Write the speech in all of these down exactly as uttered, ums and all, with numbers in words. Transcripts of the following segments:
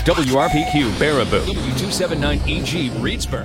W R P Q Baraboo, W two seventy-nine E G Reedsburg.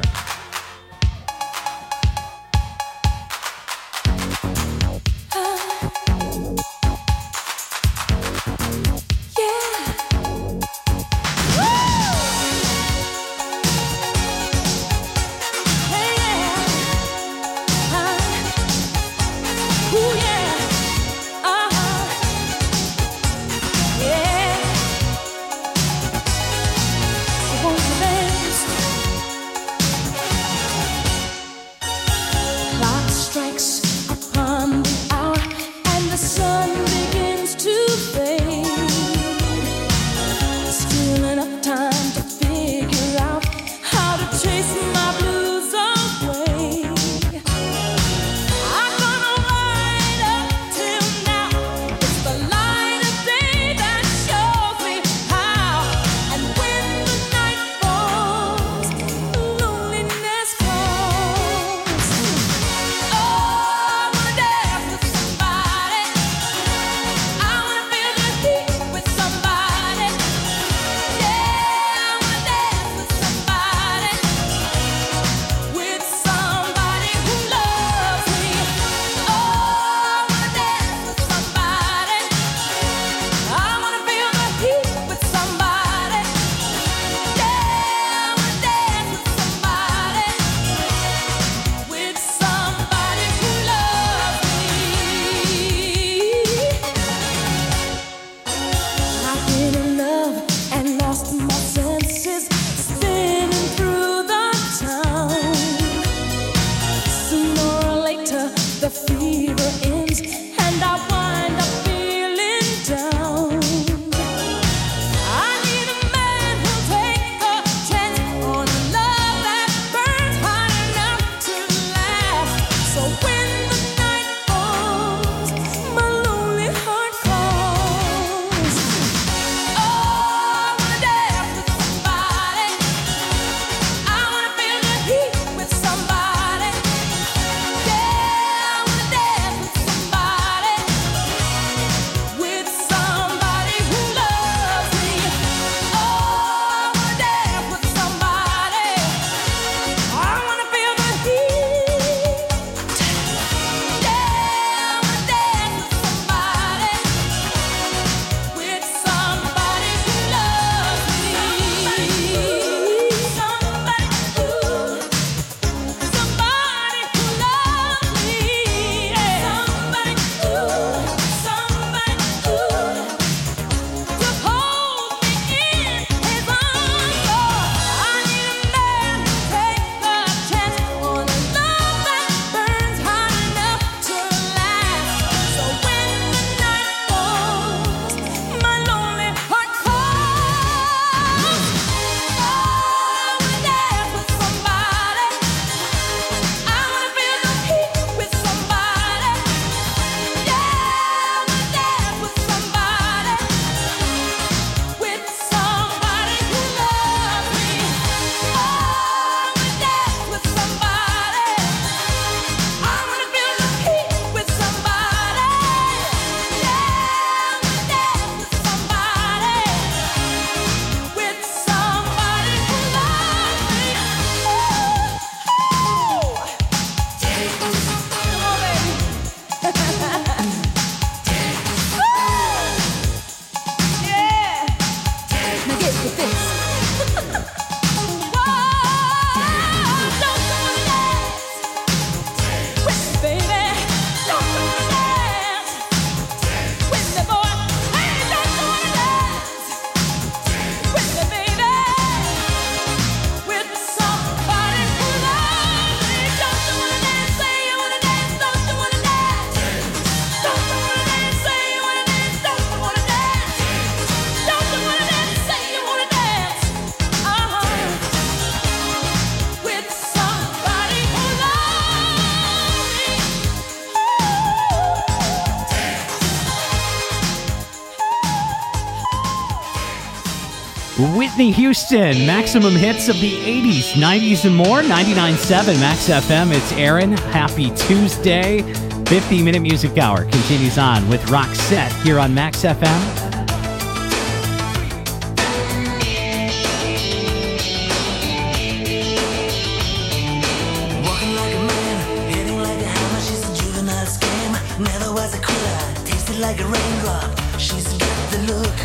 Whitney Houston, maximum hits of the eighties, nineties, and more. ninety-nine point seven Max F M. It's Aaron. Happy Tuesday. fifty-minute music hour continues on with Roxette here on Max F M. raindrop. She's got the look.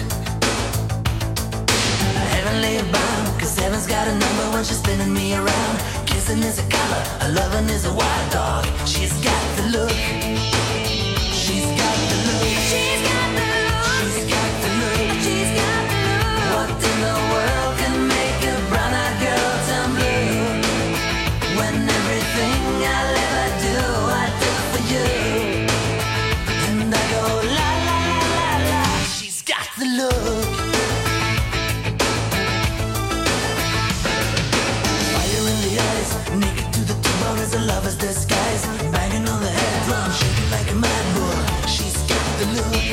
Heavenly bound, cause heaven's got a number when she's spinning me around. Kissing is a color, a loving is a wild dog. She's got the look. She's got the look. She's got the look. She's got the look. She's got the look. What in the world can make a brown-eyed girl turn blue? When everything I'll ever do, I do for you. And I go la la la la la. She's got the look. Fire in the eyes, naked to the bone as a lover's disguise. Banging on the head drum, shaking like a mad bull. She's got the look.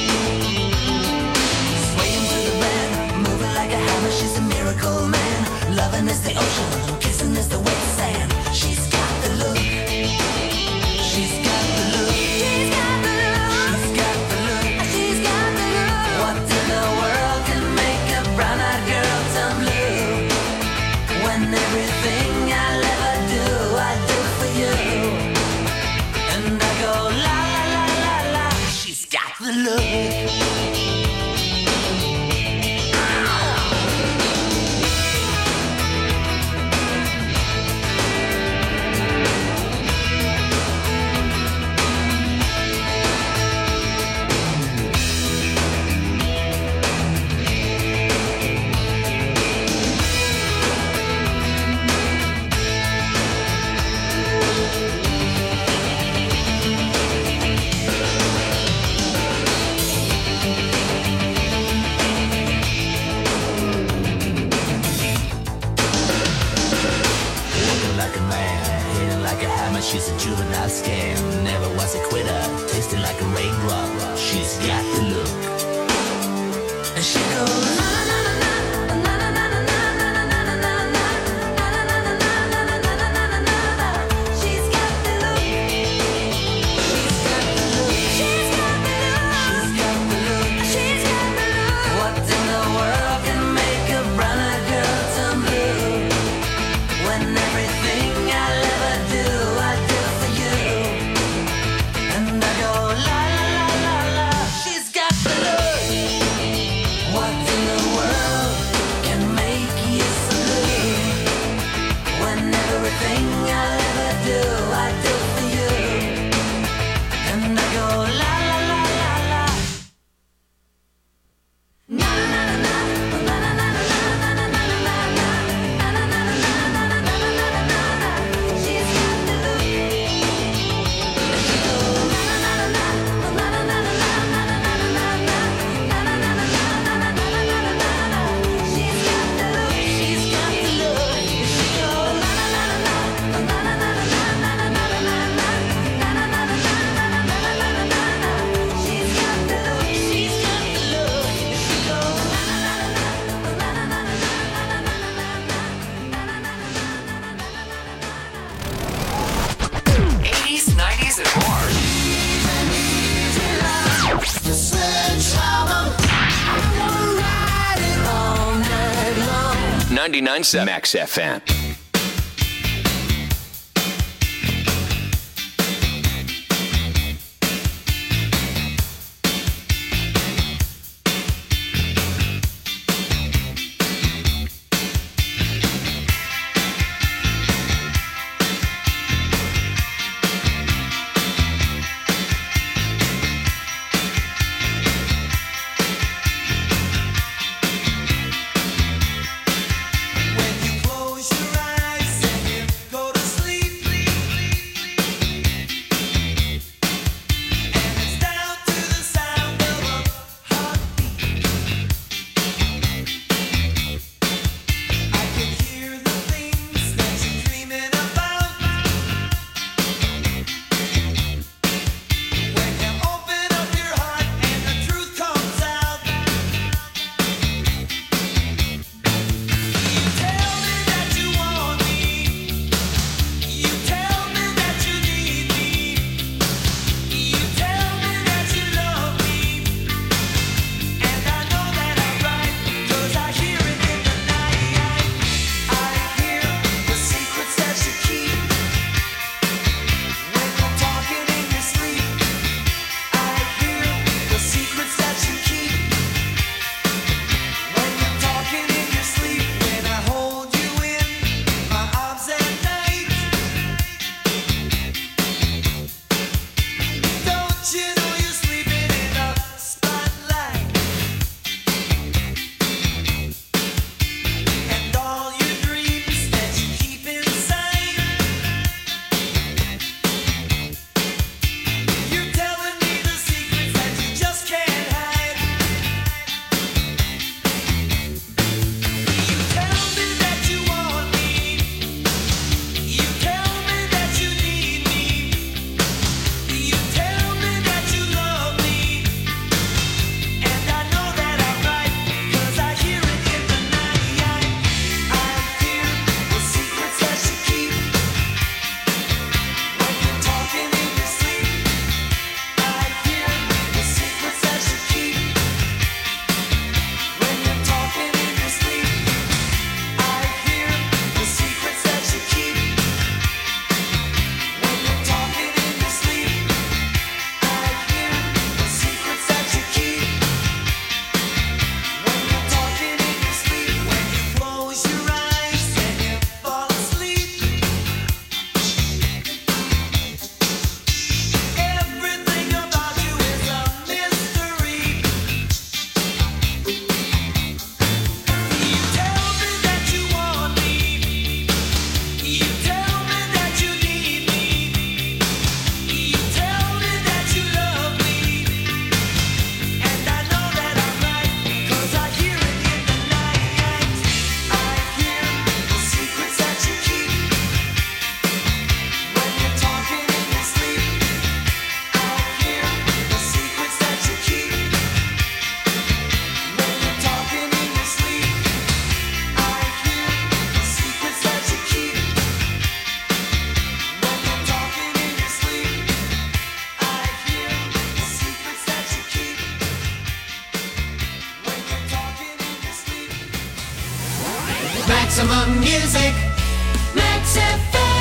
Swaying to the band, moving like a hammer. She's a miracle man. Loving is the ocean, kissing is the wet sand. She's got the look. She's got the look. She's got the look. She's got the look. She's got the look. What in the world can make a brown-eyed girl turn blue? When everything I'll ever do, I do for you. And I go la la la la la. She's got the look. She's a juvenile scam, never was a quitter, tasting like a raindrop. She's got the look. And she goes na na na na na na na na na na na na na. She's got the look. She's got the look. She's got the look. She's got the look. What in the world can make a brown-eyed girl turn blue? When everything I'll ever do, I do for you. And I go la la la la la. She's got the look. What in the world can make you so blue? When everything I'll ever do, I do for you. And I go la la la la la. Na na na na na na na na na na na na na. She's got the look. She goes na na na na na na na na na na na na na. She's got the look. She's got the look. She goes na na na na na na na na na na na na na. She's got the look. She's got the look. She goes na na na na na na na na eighties, nineties, and more. The sledgehammer. We'll ride it all night long. ninety-nine point seven Max F M. When you close your Maximum Music, Max F M.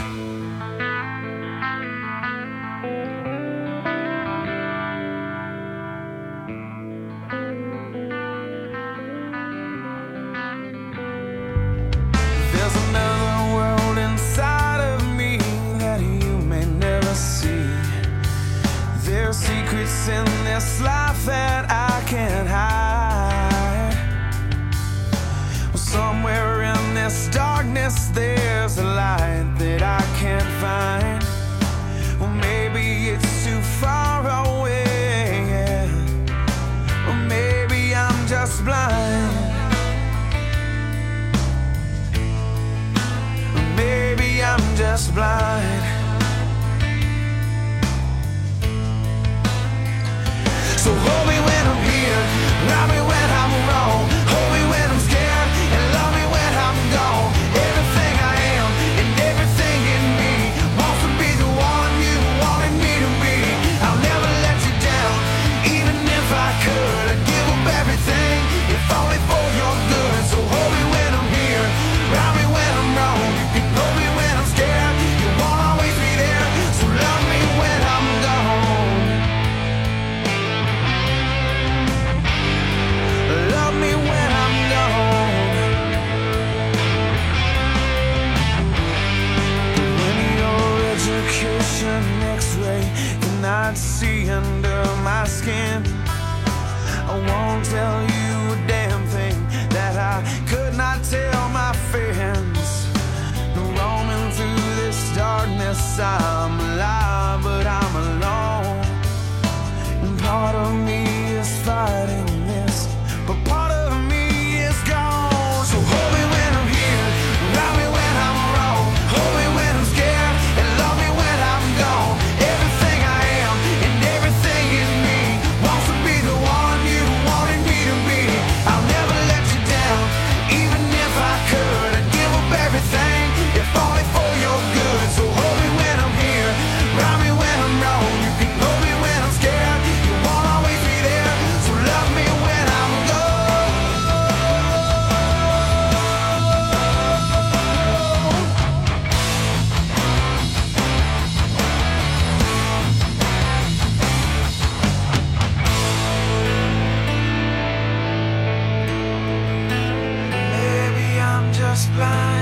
There's another world inside of me that you may never see. There's secrets in this life that I can't hide. Well, somewhere in this darkness there's a light that I can't find. Well, maybe it's too far away, yeah. Or maybe I'm just blind. Maybe I'm just blind. So hold me when I'm here, love me when I'm wrong, hold me when I'm scared, and love me when I'm gone. Everything I am and everything in me wants to be the one you wanted me to be. I'll never let you down, even if I could. I'd give up everything, if only for your good. So hold me when I'm here, love me when I'm wrong. You can hold me when I'm scared, you won't always be there. So love me when I'm gone. Love me when I'm gone. When your education X-ray cannot see under my skin, I won't tell you a damn thing that I could not tell my friends. Roaming through this darkness, I'm alive, but I'm alone. And part of me is fighting this, but part of me is gone. So hold me when I'm here, love me when I'm wrong, hold me when I'm scared, and love me when I'm gone. Everything I am and everything in me wants to be the one you wanted me to be. I'll never let you down, even if I could. I'd give up everything, if only for your good. So hold me when I'm here, love me when I'm wrong. You can hold me when I'm scared, you won't always be there. So love me when I'm gone. Maybe I'm just blind.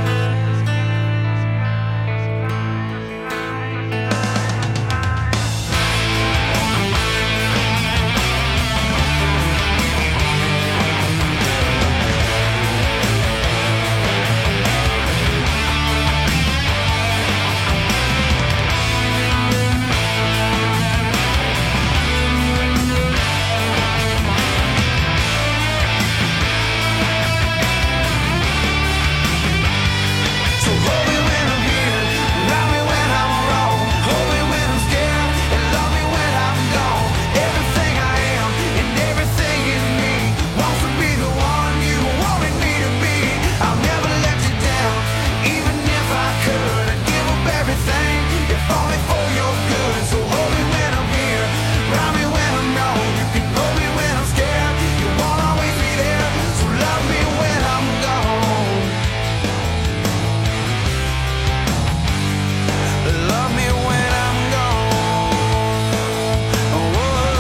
So hold me when I'm here, love me when I'm wrong, hold me when I'm scared, and love me when I'm gone. Everything I am and everything in me wants to be the one you wanted me to be. I'll never let you down, even if I could. I'd give up everything, if only for your good. So hold me when I'm here, love me when I'm wrong. You can hold me when I'm scared, you won't always be there. So love me when I'm gone. Love me when I'm gone. Oh,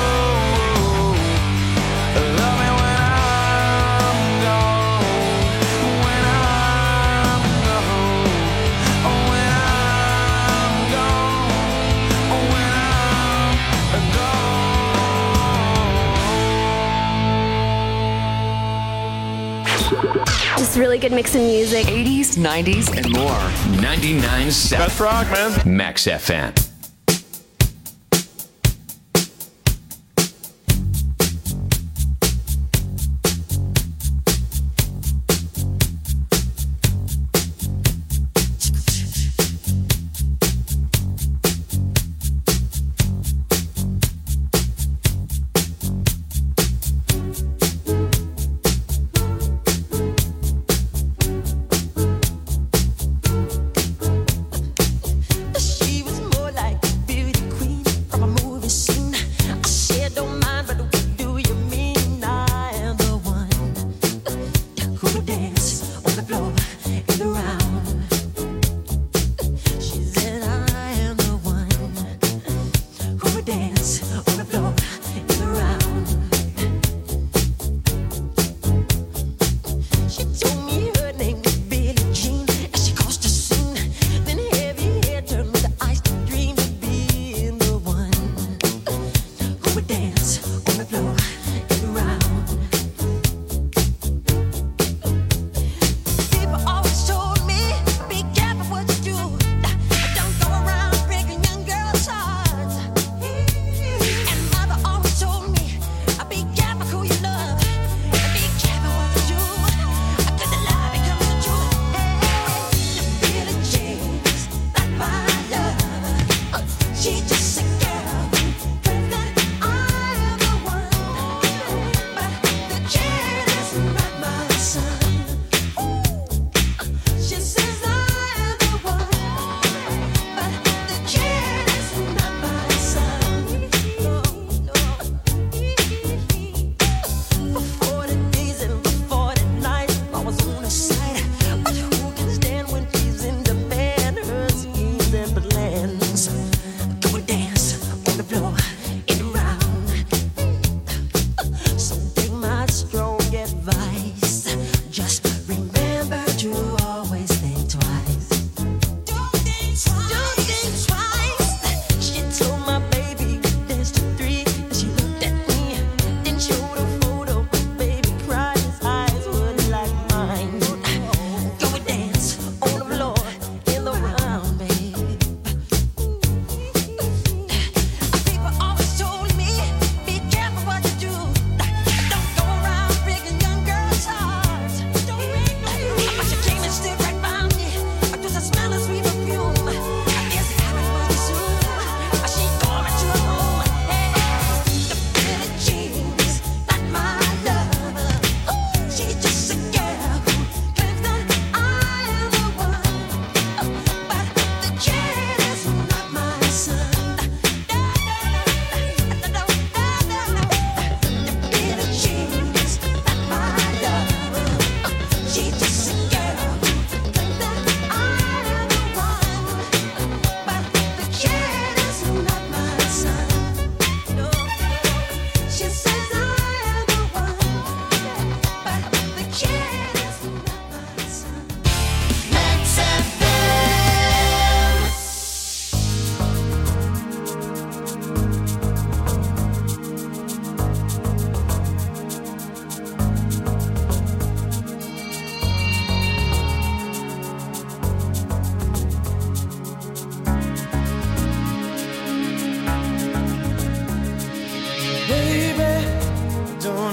love me when I'm gone. When I'm gone. Oh, when I'm gone. Oh, when I'm gone. Just really good mix of music. eighties, nineties, and more. ninety-nine point seven. That's rock, man. Max F M. She was more like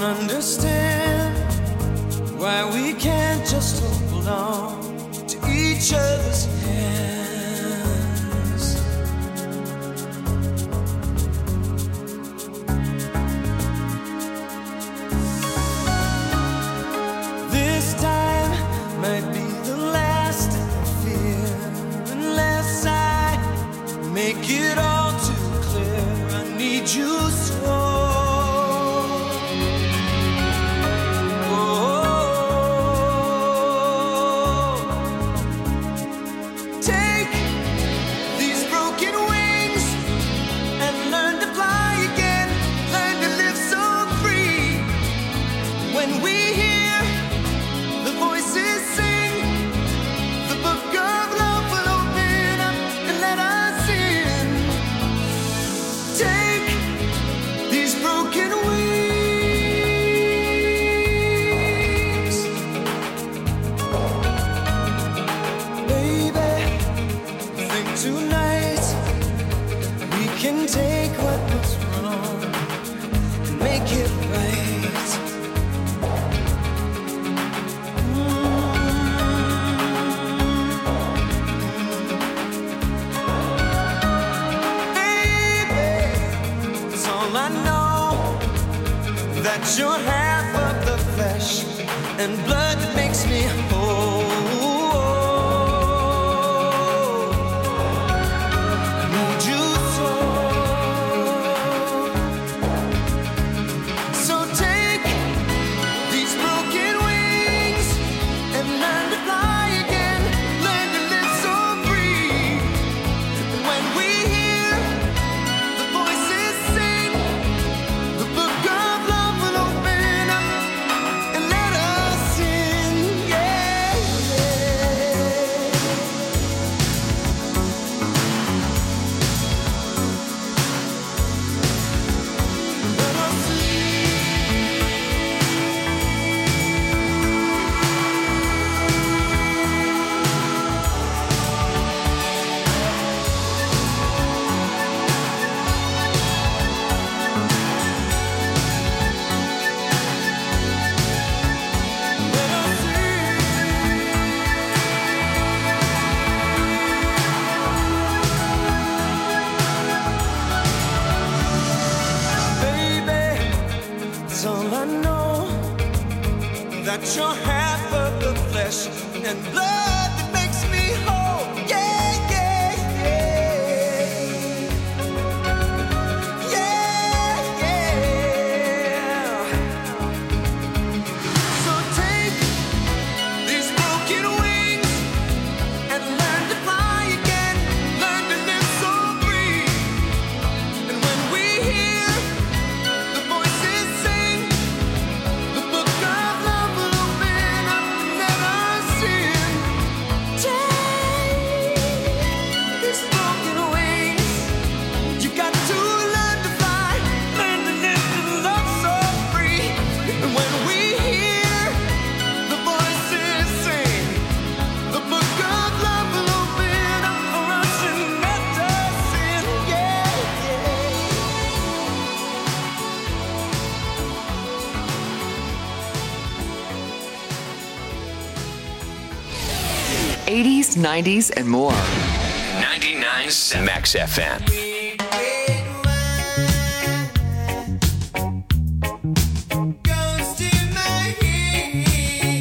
understand why we can't just hold on to each other's hands. This time might be the last I fear, unless I make it all too clear. I need you so. You're half of the flesh and blood that makes me whole. I need you so. So take these broken wings and learn to fly again. Learn to live so free. And when we hear the voices sing, the book of you're half of the flesh and blood that makes me whole. Yeah, yeah, yeah. Yeah, yeah. So take these broken wings and learn to fly again. Learn to live so free. And when we hear the voices sing, the book of love will open up and let us in. Take these broken wings. You got to learn to fly, learn to live and love so free. And when we hear the voices sing, the book of love will open up for us and let us in. Yeah, eighties, nineties, and more. ninety-nine seven Max F M. goes to my head,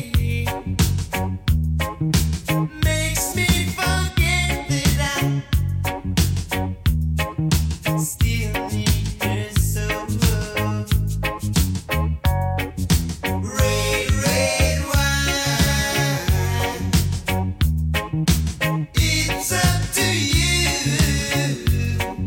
makes me forget that I still need her so much. Red, red wine, it's up to you.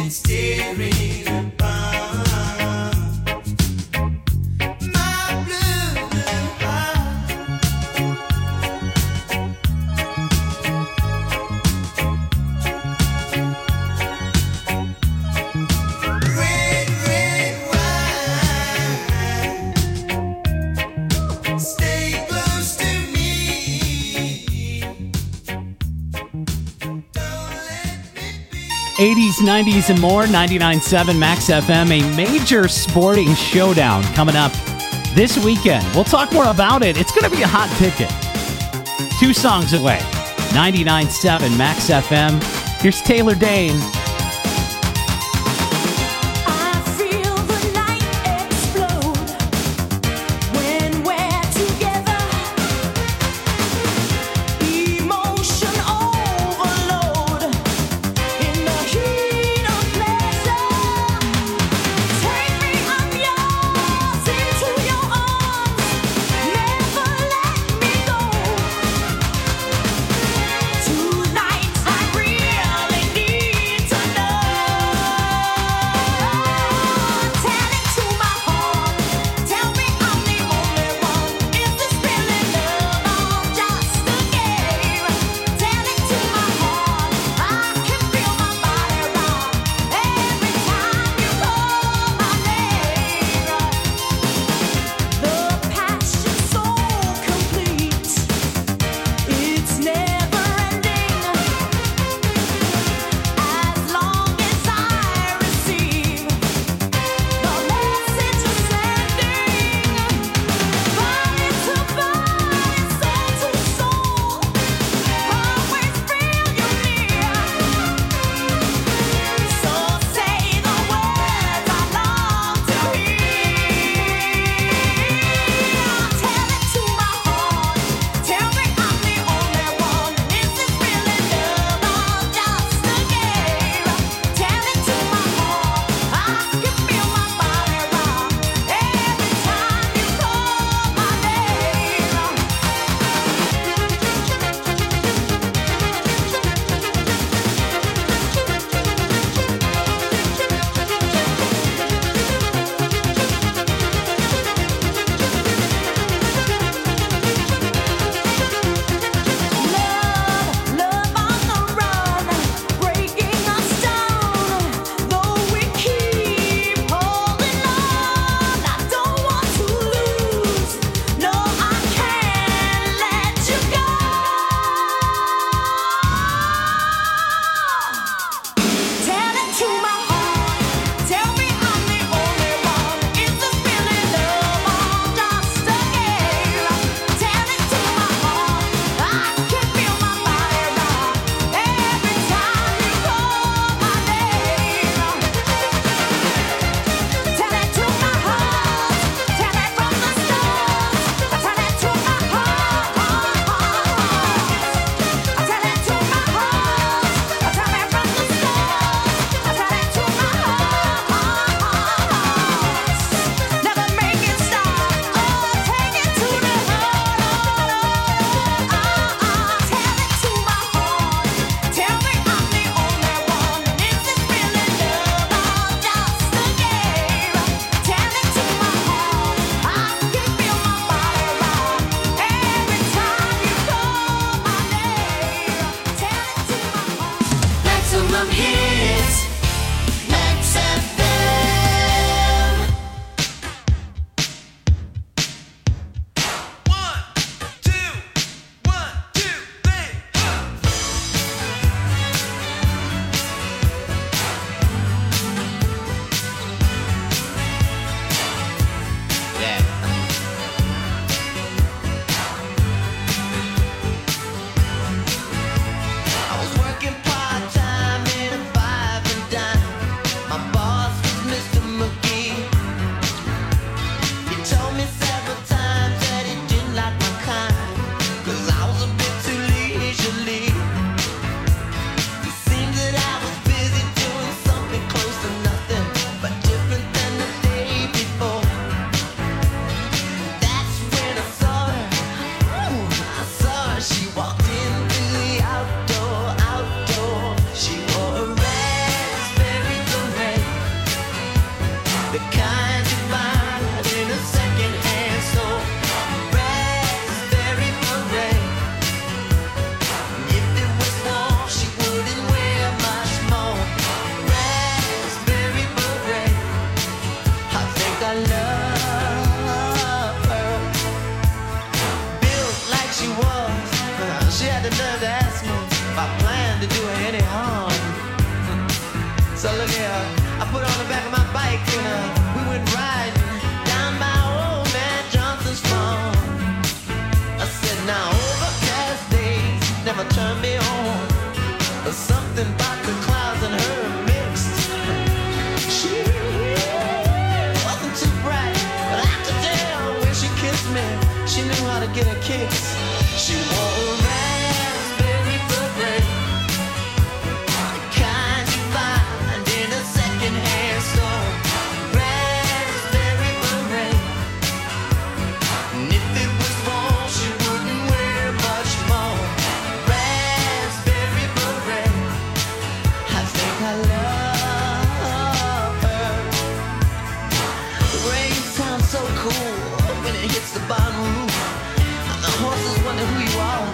eighties, nineties, and more, ninety-nine point seven Max F M, a major sporting showdown coming up this weekend. We'll talk more about it. It's going to be a hot ticket. Two songs away, ninety-nine point seven Max F M. Here's Taylor Dane. I feel the night explode when we're together. Emotion overload in the heat of pleasure. Take me, I'm yours, into your arms. Never let me go. Tonight I really need to yeah. I put on the back of my bike and uh, we went riding down by old man Johnson's farm. I said, now overcast days never turn me on. There's something about the clouds and her mixed. She wasn't too bright, but I could tell when she kissed me, she knew how to get her kicks. She wore a raspberry beret, the kind you find in a second-hand store. Raspberry beret, and if it was wrong, she wouldn't wear much more. Raspberry beret, I think I love her. The rain sounds so cool when it hits the bottom roof. The horses wonder who you are.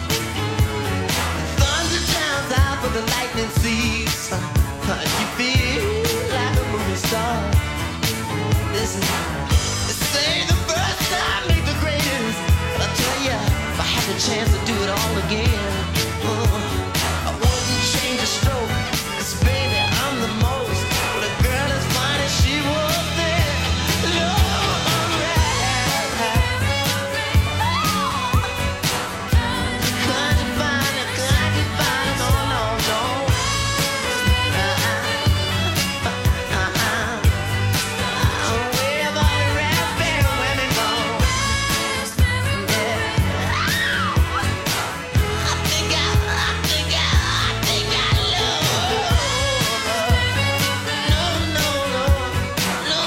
Thunder drowns out, but the lightning sees. You feel like a movie star. Listen, this ain't the first time, ain't the greatest. But I tell ya, if I had the chance to do it all again, uh, I wouldn't change a stroke. 'Cause baby, I'm the most. But a girl as fine as she was then, Lord, right. Can't you find it? Can't you find it? No, no, no. Uh-uh. Uh-uh. Where have all the raspberry women gone? Yeah. I think I, I think I, I think I love her. No, no, no. No,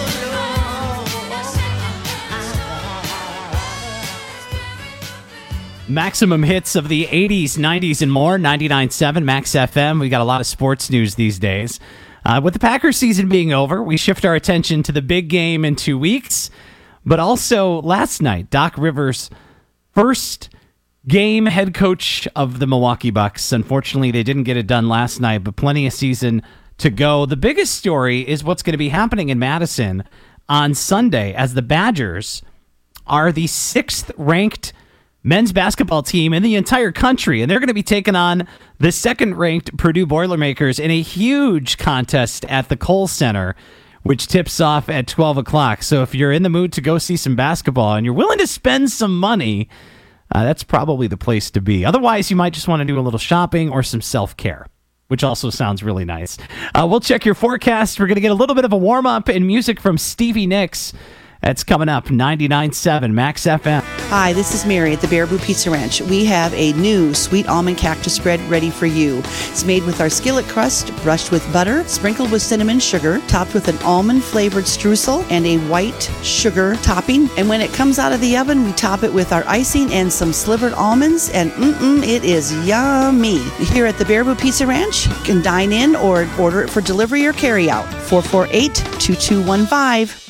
no, no. Maximum hits of the eighties, nineties, and more. ninety-nine point seven Max F M. We got a lot of sports news these days. Uh, with the Packers season being over, we shift our attention to the big game in two weeks. But also last night, Doc Rivers' first game head coach of the Milwaukee Bucks. Unfortunately, they didn't get it done last night, but plenty of season to go. The biggest story is what's going to be happening in Madison on Sunday as the Badgers are the sixth ranked men's basketball team in the entire country, and they're going to be taking on the second-ranked Purdue Boilermakers in a huge contest at the Kohl Center, which tips off at twelve o'clock. So if you're in the mood to go see some basketball and you're willing to spend some money, uh, that's probably the place to be. Otherwise, you might just want to do a little shopping or some self-care, which also sounds really nice. Uh, we'll check your forecast. We're going to get a little bit of a warm-up and music from Stevie Nicks. That's coming up, ninety-nine point seven Max F M. Hi, this is Mary at the Baraboo Pizza Ranch. We have a new sweet almond cactus spread ready for you. It's made with our skillet crust, brushed with butter, sprinkled with cinnamon sugar, topped with an almond-flavored streusel, and a white sugar topping. And when it comes out of the oven, we top it with our icing and some slivered almonds, and mm-mm, it is yummy. Here at the Baraboo Pizza Ranch, you can dine in or order it for delivery or carry out. four four eight, two two one five.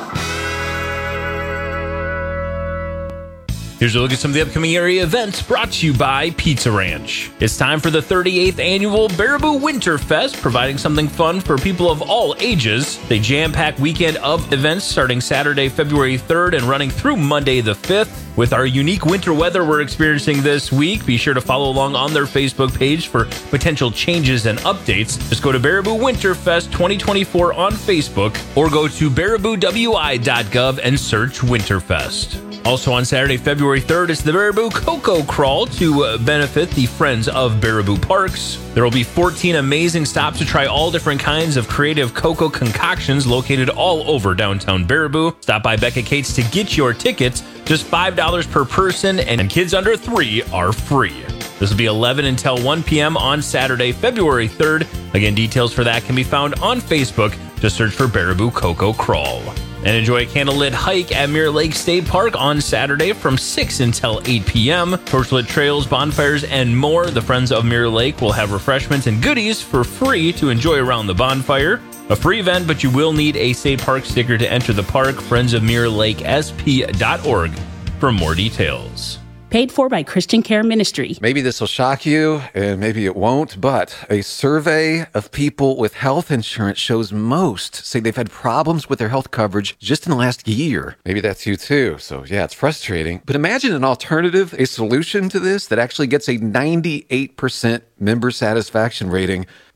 Here's a look at some of the upcoming area events brought to you by Pizza Ranch. It's time for the thirty-eighth annual Baraboo Winterfest, providing something fun for people of all ages. The jam-packed weekend of events starting Saturday, February third and running through Monday the fifth. With our unique winter weather we're experiencing this week, be sure to follow along on their Facebook page for potential changes and updates. Just go to Baraboo Winterfest twenty twenty-four on Facebook or go to baraboo w i dot gov and search Winterfest. Also on Saturday, February third, is the Baraboo Cocoa Crawl to uh, benefit the Friends of Baraboo Parks. There will be fourteen amazing stops to try all different kinds of creative cocoa concoctions located all over downtown Baraboo. Stop by Becca Cates to get your tickets. Just five dollars per person, and kids under three are free. This will be eleven until one p.m. on Saturday, February third. Again, details for that can be found on Facebook. Just search for Baraboo Cocoa Crawl. And enjoy a candlelit hike at Mirror Lake State Park on Saturday from six until eight p.m. Torchlit trails, bonfires, and more. The Friends of Mirror Lake will have refreshments and goodies for free to enjoy around the bonfire. A free event, but you will need a state park sticker to enter the park. friends of mirror lake s p dot org for more details. Paid for by Christian Care Ministry. Maybe this will shock you, and maybe it won't, but a survey of people with health insurance shows most say they've had problems with their health coverage just in the last year. Maybe that's you too, so yeah, it's frustrating. But imagine an alternative, a solution to this that actually gets a ninety-eight percent member satisfaction rating.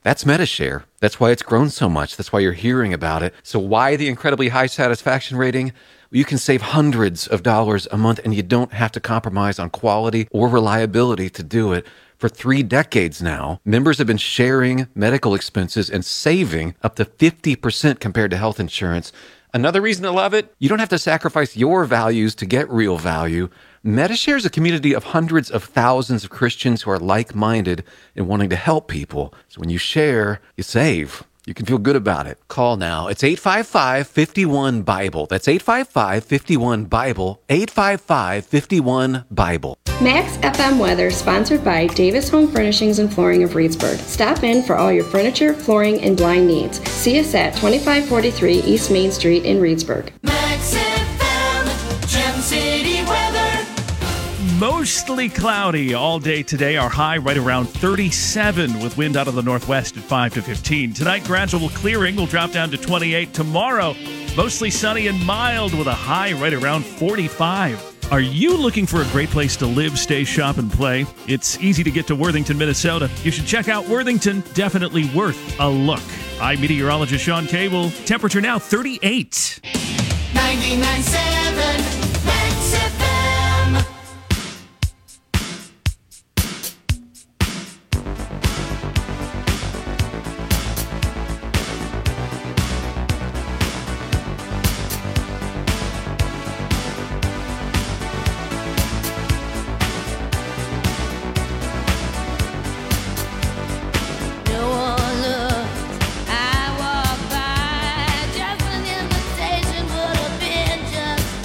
That's Metashare. That's why it's grown so much. That's why you're hearing about it. So why the incredibly high satisfaction rating? You can save hundreds of dollars a month, and you don't have to compromise on quality or reliability to do it. For three decades now, members have been sharing medical expenses and saving up to fifty percent compared to health insurance. Another reason to love it, you don't have to sacrifice your values to get real value. Metashare is a community of hundreds of thousands of Christians who are like-minded and wanting to help people. So when you share, you save. You can feel good about it. Call now. It's eight five five, five one, BIBLE. That's eight five five, five one, BIBLE. eight five five, five one, BIBLE. Max F M Weather, sponsored by Davis Home Furnishings and Flooring of Reedsburg. Stop in for all your furniture, flooring, and blind needs. See us at twenty-five forty-three East Main Street in Reedsburg. Max F M, Gem City weather. Mostly cloudy all day today. Our high right around thirty-seven with wind out of the northwest at five to fifteen. Tonight, gradual clearing will drop down to twenty-eight. Tomorrow, mostly sunny and mild with a high right around forty-five. Are you looking for a great place to live, stay, shop, and play? It's easy to get to Worthington, Minnesota. You should check out Worthington. Definitely worth a look. I'm meteorologist Sean Cable. Temperature now thirty-eight. ninety-nine point seven Max F M. No one looked. I walked by. Just an invitation would have been just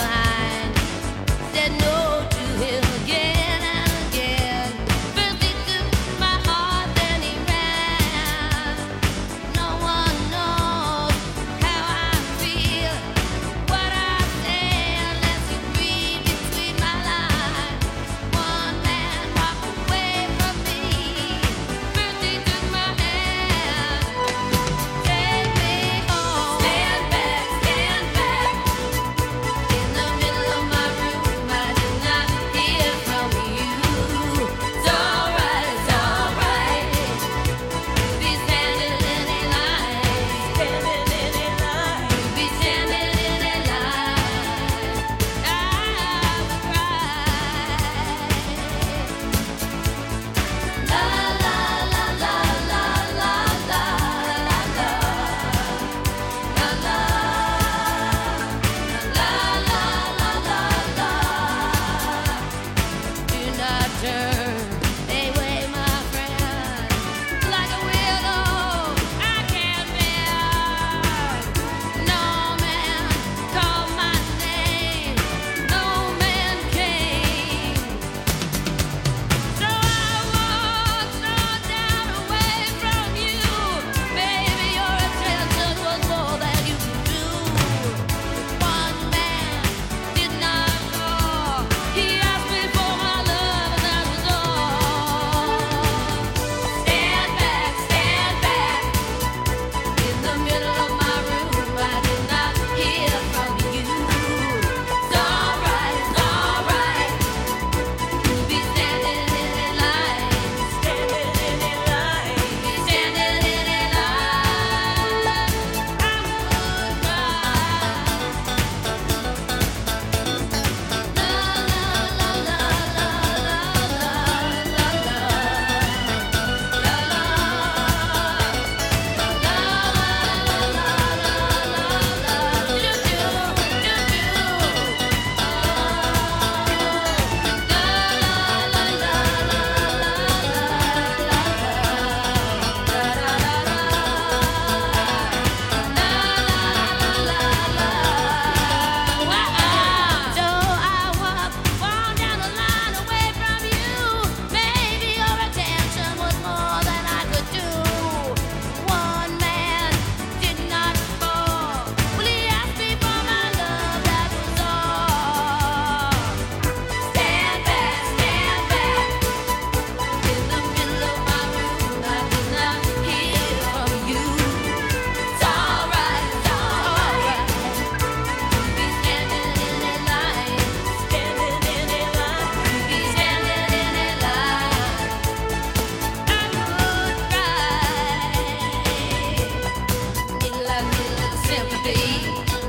sympathy.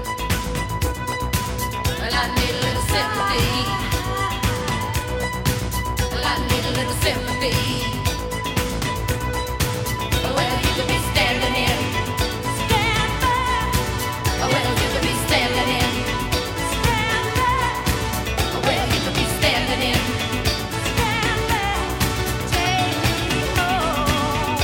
Well, I need a little sympathy. Well, I need a little sympathy. Well, you could be standing in. Stand back. Well, you could be standing in. Stand back. Well, you could be standing in. Stand back. Take me home.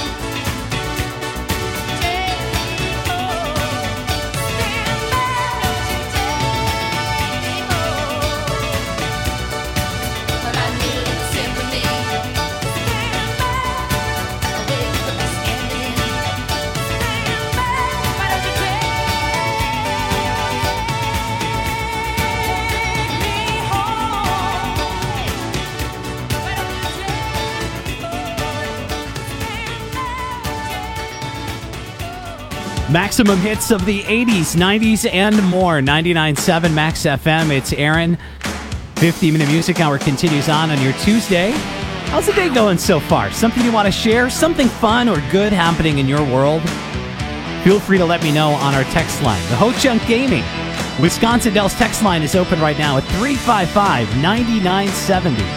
Take me home. Stand back. Take me home. But I need a little sympathy. Stand back. Well, you could be standing in. Stand back. Why don't you take me home? Why don't you take Maximum hits of the eighties, nineties, and more. ninety-nine point seven Max F M. It's Aaron. fifty-minute music hour continues on on your Tuesday. How's the day going so far? Something you want to share? Something fun or good happening in your world? Feel free to let me know on our text line. The Ho Chunk Gaming Wisconsin Dells text line is open right now at three five five, nine nine seven zero.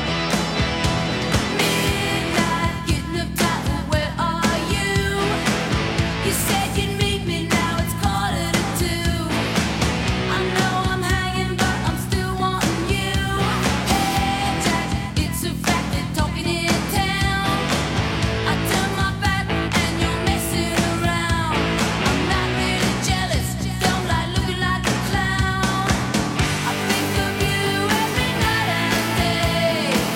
Getting up tight, where are you? You said you'd meet me, now it's quarter to two. I know I'm hanging, but I'm still wanting you. Hey Jack, it's a fact that talking in town. I turn my back and you're messing around. I'm not really jealous, don't like looking like a clown. I think of you every night and day.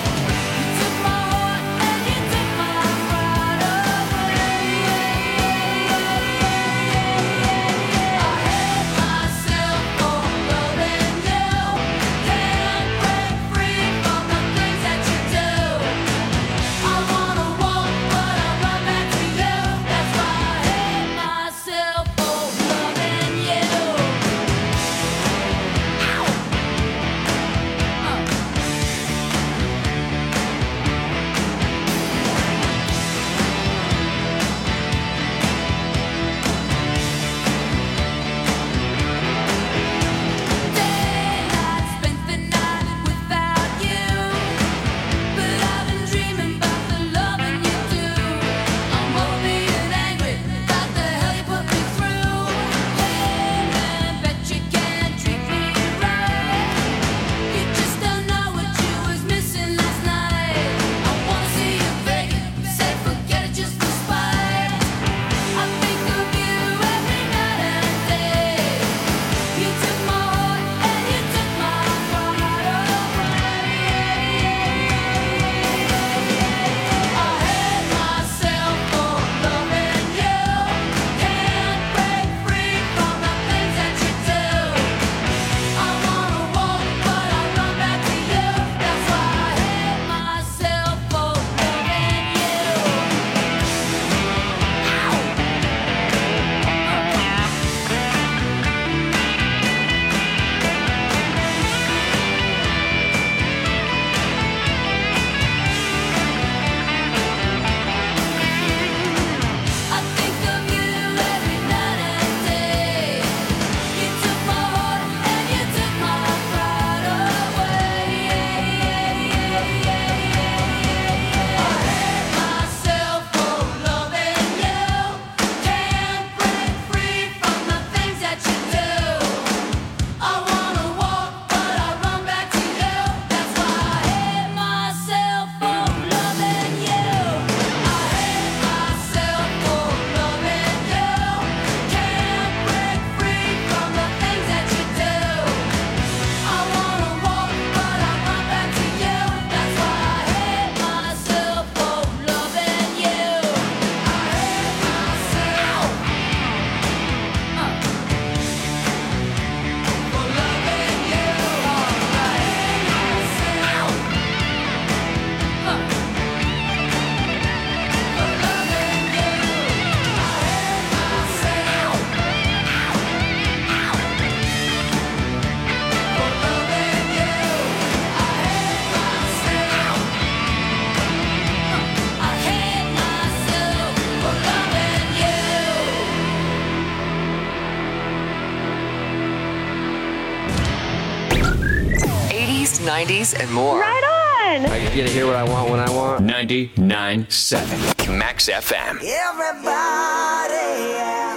nineties, and more. Right on! I get to hear what I want when I want. ninety-nine point seven Max F M. Everybody, yeah.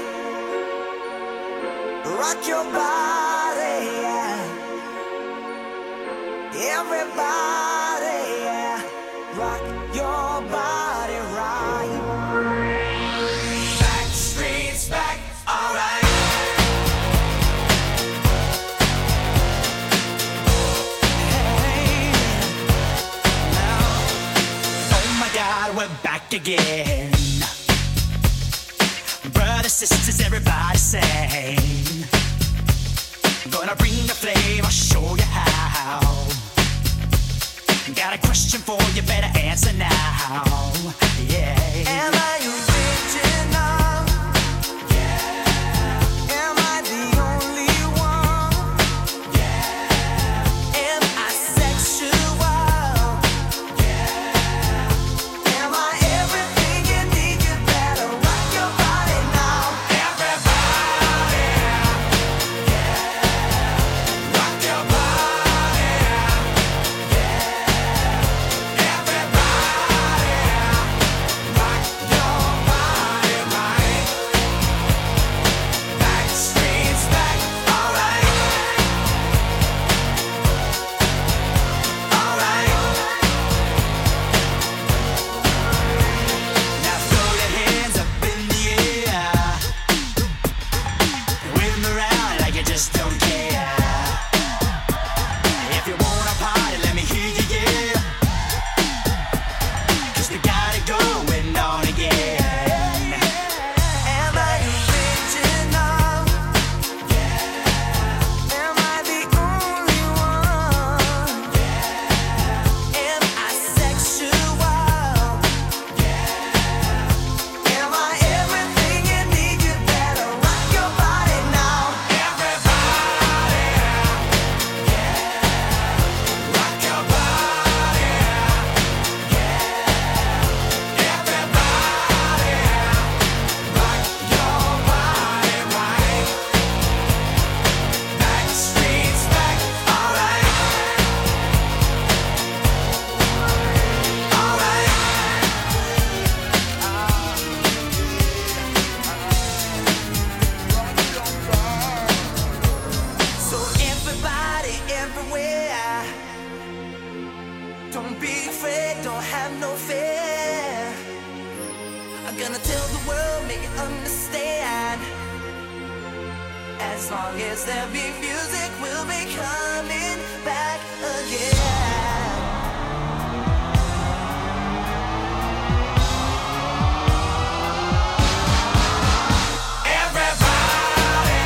Rock your body, yeah. Everybody, yeah. Rock your body right. Back streets back, alright. Hey, now, oh my God, we're back again. Brothers, sisters, everybody sing. Gonna bring the flame, I'll show you how. Got a question for you, better answer now. Yeah. Am I original? Yeah. Am I the only one? Yeah. Am I sexual? Yeah. Am I everything you need? You better rock your body now. Everybody, yeah. Rock your body, yeah. Everybody, rock your body right. Back streets back, alright. Alright. Now throw your hands up in the air. Wave them around like you just don't care. If you wanna party, let me hear you, yeah. 'Cause we got it going on again. Am I original? Yeah. Am I the only one? Yeah. Am I sexual? Yeah. Am I everything you need? You better rock your body now. Everybody, yeah. Rock your body, yeah. Everybody, rock your body right. Back streets back, alright. Alright. So everybody, everywhere, don't be afraid, don't have no fear. I'm gonna tell the world, make it understand. As long as there be music, we'll be coming back again. Everybody,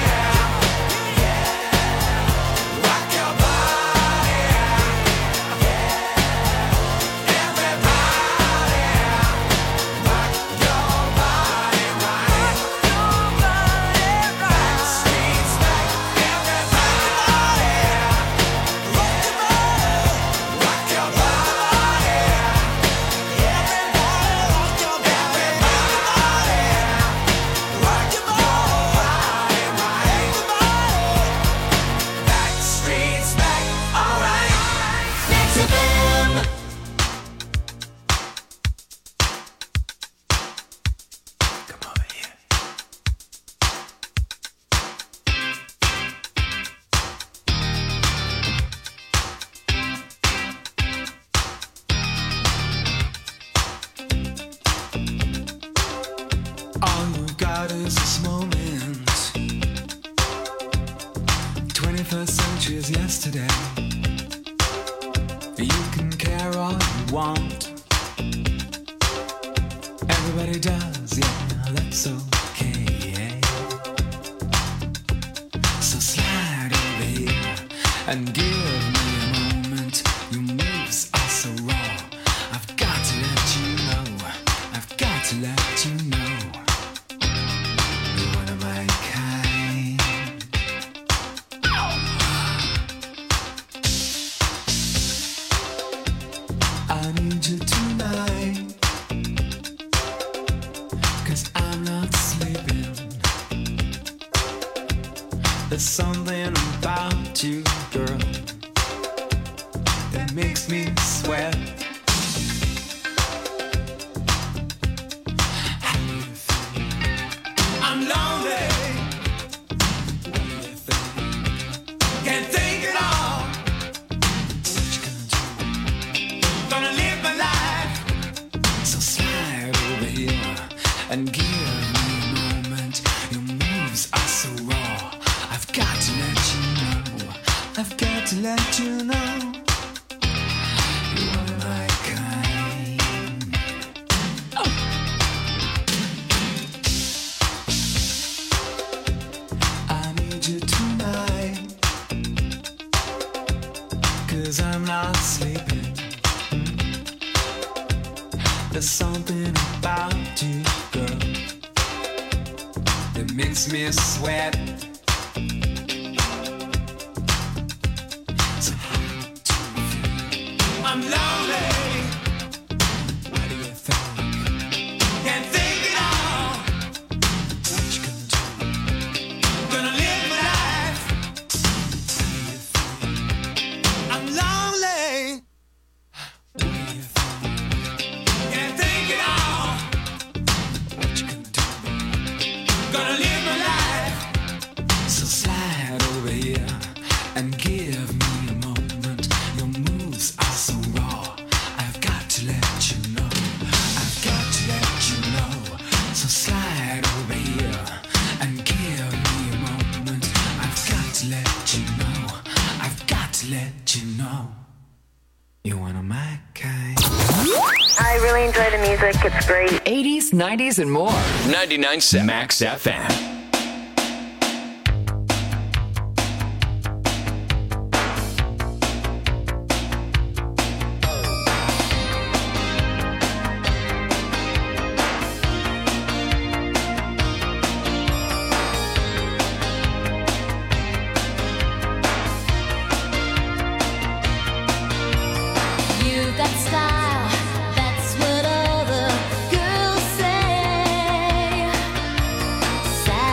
yeah. Rock your body, yeah. Everybody, rock your body right. Back streets back, everybody, rock your body, rock your body, everybody, rock your body, everybody, rock your body right. Back streets back, alright. Next to them. Come over here. All you got is this moment. twenty-first century is yesterday. You can care all you want. Everybody does, yeah, that's okay. So slide over here and give me a moment. Your moves are so raw. I've got to let you know. I've got to let you know. You're one of my kind. I need you tonight. 'Cause I'm not sleeping. There's something about you, girl. me sweat. I'm lonely. Can't think at all. Gonna live my life. So slide over here and give me a moment. Your moves are so raw. I've got to let you know. I've got to let you know. You are my kind. Oh. I need you tonight. 'Cause I'm not sleeping. There's something about you, girl, that makes me sweat. So I'm lonely. What do you think? Can't think at all. What you gonna do? Gonna live my life. I'm lonely. What do you think? Can't think at all. What you gonna do? Gonna live my life. So slide over here and give me a moment. Your moves are so raw. I've got to let you know. I've got to let you know. So slide over here and give me a moment. I've got to let you know. I've got to let you know. You wanna my kind. I really enjoy the music. It's great. eighties, nineties, and more. ninety-nine point seven Max F M. You got style, that's what all the girls say.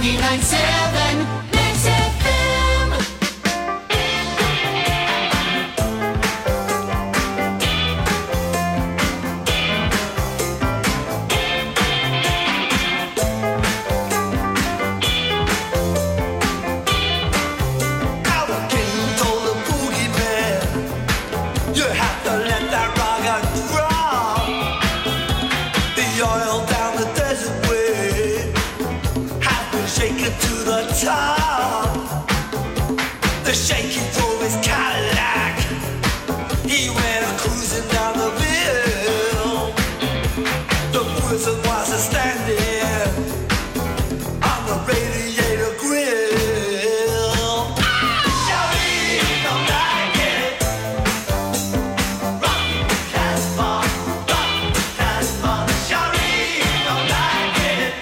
ninety-nine seven Max F M. Our king told the boogie man, you have to let that rock drop. The oil down the desert way has been shaken to the top. The shaky drove his Cadillac. He went cruising down the hill. The wizard was a standing on the radiator grill. Shawty don't like it. Rock Casbah, rock Casbah. Shawty don't like it.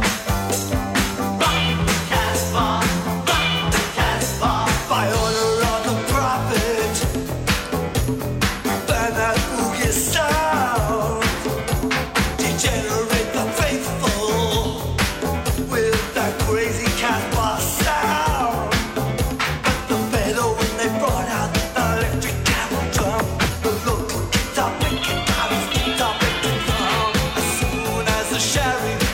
Rock Casbah, rock Casbah. By order of the prophet, ban that boogie sound. Degenerate the faithful with that crazy Casbah sound. But the fellow when they brought out the electric camel drum, the local guitar picking out his guitar picking drum. As soon as the sheriff